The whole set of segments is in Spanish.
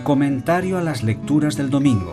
Comentario a las lecturas del domingo.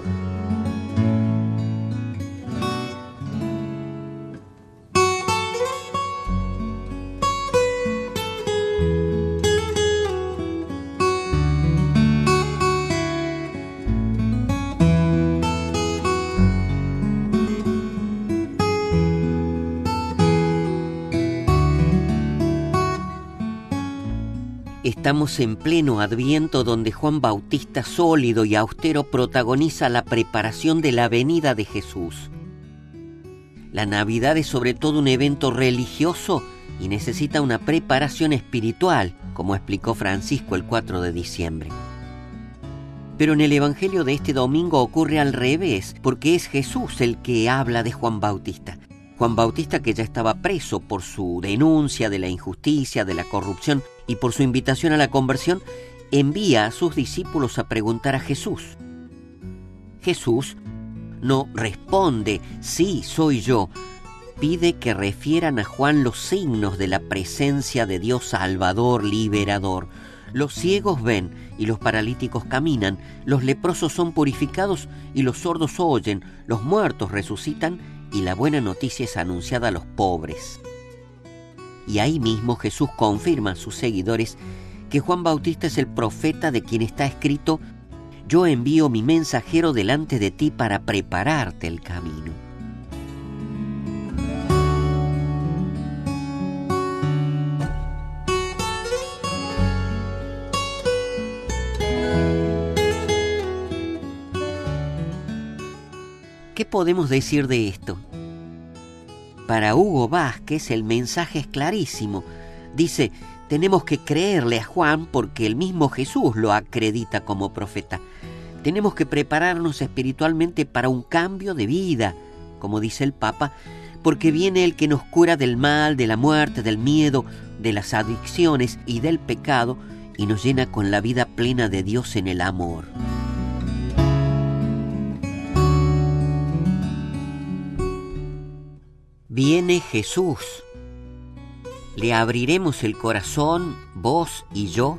Estamos en pleno Adviento, donde Juan Bautista, sólido y austero, protagoniza la preparación de la venida de Jesús. La Navidad es sobre todo un evento religioso y necesita una preparación espiritual, como explicó Francisco el 4 de diciembre. Pero en el Evangelio de este domingo ocurre al revés, porque es Jesús el que habla de Juan Bautista. Juan Bautista, que ya estaba preso por su denuncia de la injusticia, de la corrupción y por su invitación a la conversión, envía a sus discípulos a preguntar a Jesús. Jesús no responde, sí, soy yo. Pide que refieran a Juan los signos de la presencia de Dios Salvador, liberador. Los ciegos ven y los paralíticos caminan, los leprosos son purificados y los sordos oyen, los muertos resucitan y la buena noticia es anunciada a los pobres. Y ahí mismo Jesús confirma a sus seguidores que Juan Bautista es el profeta de quien está escrito: yo envío mi mensajero delante de ti para prepararte el camino. ¿Qué podemos decir de esto? Para Hugo Vázquez el mensaje es clarísimo. Dice, tenemos que creerle a Juan porque el mismo Jesús lo acredita como profeta. Tenemos que prepararnos espiritualmente para un cambio de vida, como dice el Papa, porque viene el que nos cura del mal, de la muerte, del miedo, de las adicciones y del pecado, y nos llena con la vida plena de Dios en el amor. Viene Jesús. ¿Le abriremos el corazón, vos y yo?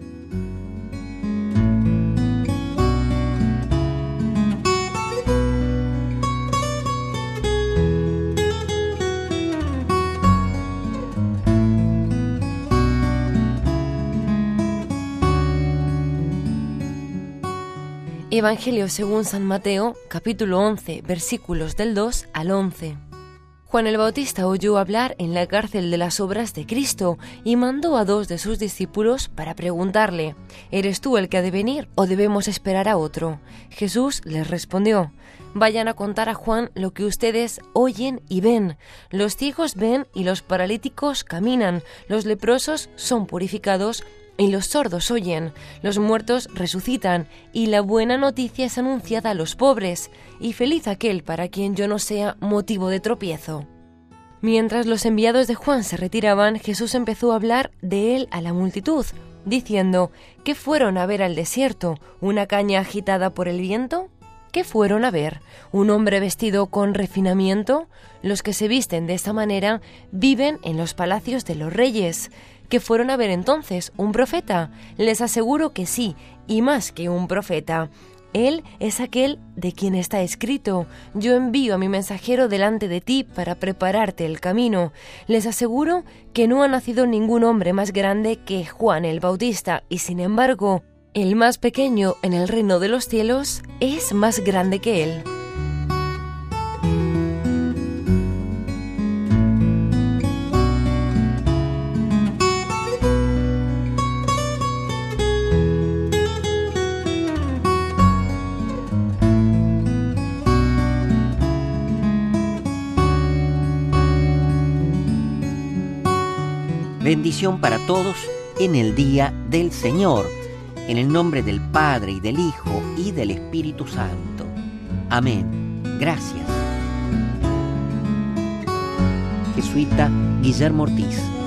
Evangelio según San Mateo, capítulo 11, versículos del 2 al 11. Juan el Bautista oyó hablar en la cárcel de las obras de Cristo y mandó a 2 de sus discípulos para preguntarle: ¿eres tú el que ha de venir o debemos esperar a otro? Jesús les respondió: vayan a contar a Juan lo que ustedes oyen y ven. Los ciegos ven y los paralíticos caminan, los leprosos son purificados y los sordos oyen, los muertos resucitan, y la buena noticia es anunciada a los pobres, y feliz aquel para quien yo no sea motivo de tropiezo. Mientras los enviados de Juan se retiraban, Jesús empezó a hablar de él a la multitud, diciendo: ¿qué fueron a ver al desierto? ¿Una caña agitada por el viento? ¿Qué fueron a ver? ¿Un hombre vestido con refinamiento? Los que se visten de esta manera viven en los palacios de los reyes. ¿Qué fueron a ver entonces? ¿Un profeta? Les aseguro que sí, y más que un profeta. Él es aquel de quien está escrito: yo envío a mi mensajero delante de ti para prepararte el camino. Les aseguro que no ha nacido ningún hombre más grande que Juan el Bautista, y sin embargo, el más pequeño en el reino de los cielos es más grande que él. Bendición para todos en el día del Señor, en el nombre del Padre y del Hijo y del Espíritu Santo. Amén. Gracias. Jesuita Guillermo Ortiz.